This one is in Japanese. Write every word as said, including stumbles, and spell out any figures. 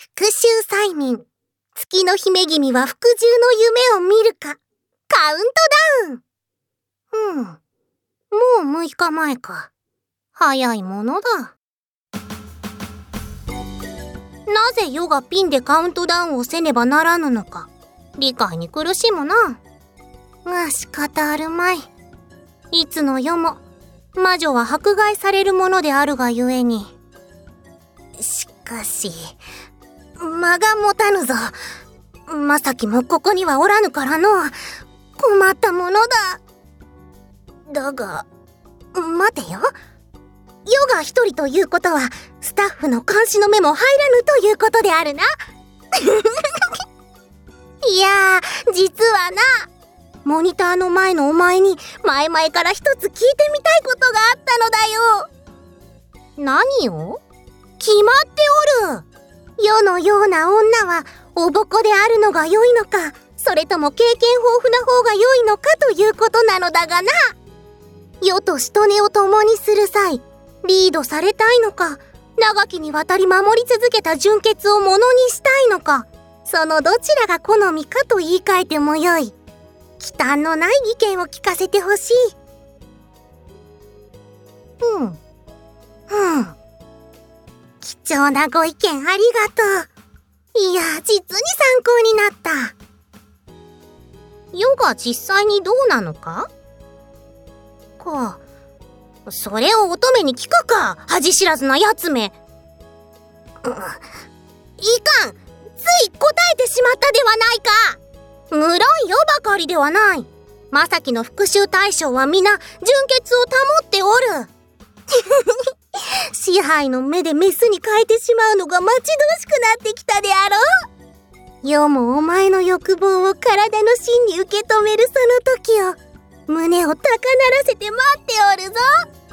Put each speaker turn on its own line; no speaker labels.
復讐催眠。月の姫君は服従の夢を見るか。カウントダウン。うん。もうむいかまえか。早いものだ。なぜ世がピンでカウントダウンをせねばならぬのか。理解に苦しむな。が仕方あるまい。いつの世も魔女は迫害されるものであるがゆえに。しかし、間が持たぬぞ。まさきもここにはおらぬからの。困ったものだ。だが、待てよ。世が一人ということは、スタッフの監視の目も入らぬということであるな。いやー、実はな、モニターの前のお前に前々から一つ聞いてみたいことがあったのだよ。何を？決まっておる。世のような女はおぼこであるのが良いのか、それとも経験豊富な方が良いのかということなのだがな。世としとねを共にする際、リードされたいのか、長きにわたり守り続けた純潔をものにしたいのか、そのどちらが好みかと言い換えてもよい。忌憚のない意見を聞かせてほしい。うん。うん。貴重なご意見ありがとう。いや、実に参考になった。世が実際にどうなのか？か。それを乙女に聞くか、恥知らずなやつめ。うん、いかん。つい答えてしまったではないか。無論世ばかりではない。まさきの復讐対象は皆純潔を保っておる。支配の目でメスに変えてしまうのが待ち遠しくなってきたであろう。世もお前の欲望を体の芯に受け止めるその時を、胸を高鳴らせて待っておるぞ。